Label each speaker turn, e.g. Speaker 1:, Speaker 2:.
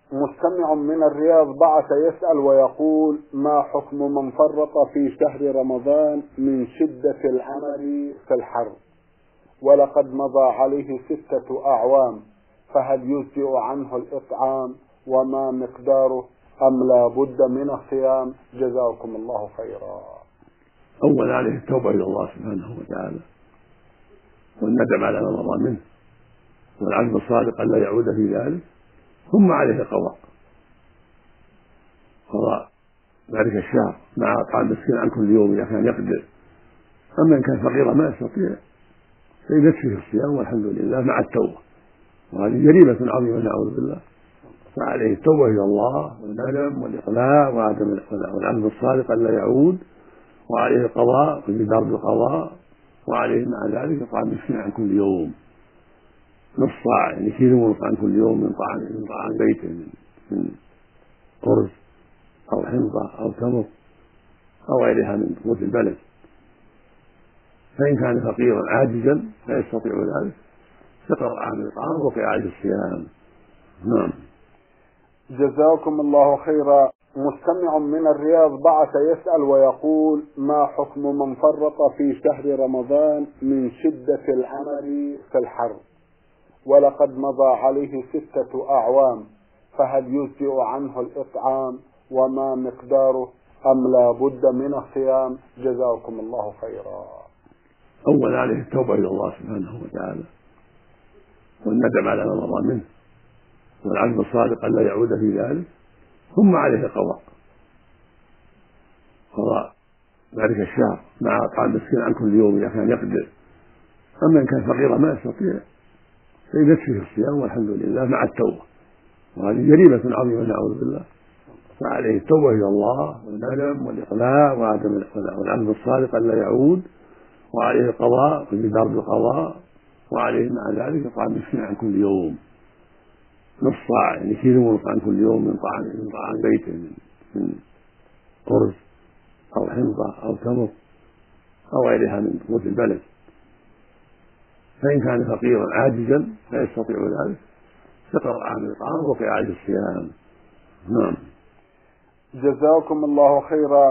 Speaker 1: مستمع من الرياض بعث يسأل ويقول: ما حكم من فرط في شهر رمضان من شدة العمل في الحر ولقد مضى عليه 6 أعوام، فهل يجزئ عنه الإطعام وما مقداره أم لا بد من الصيام؟ جزاكم الله خيرا.
Speaker 2: أولا عليه التوبة إلى الله سبحانه وتعالى والندم على ما مضى منه والعزم الصادق أن لا يعود في ذلك، ثم عليه قضاء ذلك الشهر مع إطعام مسكين عن كل يوم إذا كان يقدر. أما إن كان فقيرا ما يستطيع فيكفيه الصيام والحمد لله مع التوبة، وهذه جريمة عظيمة نعوذ بالله. فعليه التوبة إلى الله والندم والإقلاع والعزم الصادق أن لا يعود، وعليه القضاء والجدار بالقضاء، وعليه مع ذلك إطعام مسكين عن كل يوم نص صاع، يعني كيلو عن كل يوم من طعام بيته من أرز أو حنطة أو تمر أو غيرها من قوت البلد. فإن كان فقيرا عاجزا لا يستطيع ذلك فقر عن الإطعام وقعاد الصيام. نعم.
Speaker 1: جزاكم الله خيرا. مستمع من الرياض بعث يسأل ويقول: ما حكم من فرط في شهر رمضان من شدة العمل في الحر ولقد مضى عليه 6 أعوام، فهل يجزئ عنه الإطعام وما مقداره أم لا بد من الصيام؟ جزاكم الله خيرا.
Speaker 2: أولا عليه التوبة إلى الله سبحانه وتعالى والندم على ما مضى منه والعزم الصادق أن لا يعود في ذلك، ثم عليه قضاء ذلك الشهر مع إطعام مسكين عن كل يوم إذا كان يقدر. أما إن كان فقيرا ما يستطيع فيكفيه الصيام والحمد لله مع التوبة، وهذه جريمة عظيمة نعوذ بالله. فعليه التوبة إلى الله والندم والإقلاع والعزم الصادق أن لا يعود، وعليه القضاء والجدار بالقضاء، وعليه مع ذلك إطعام مسكين عن كل يوم نص صاع، يعني كيلو عن كل يوم من طعام بيته من أرز أو حنطة أو تمر أو غيرها من قوت البلد. فإن كان فقيرا عاجزا لا يستطيع ذلك فقر عن الإطعام وقعاد الصيام. نعم.
Speaker 1: جزاكم الله خيرا.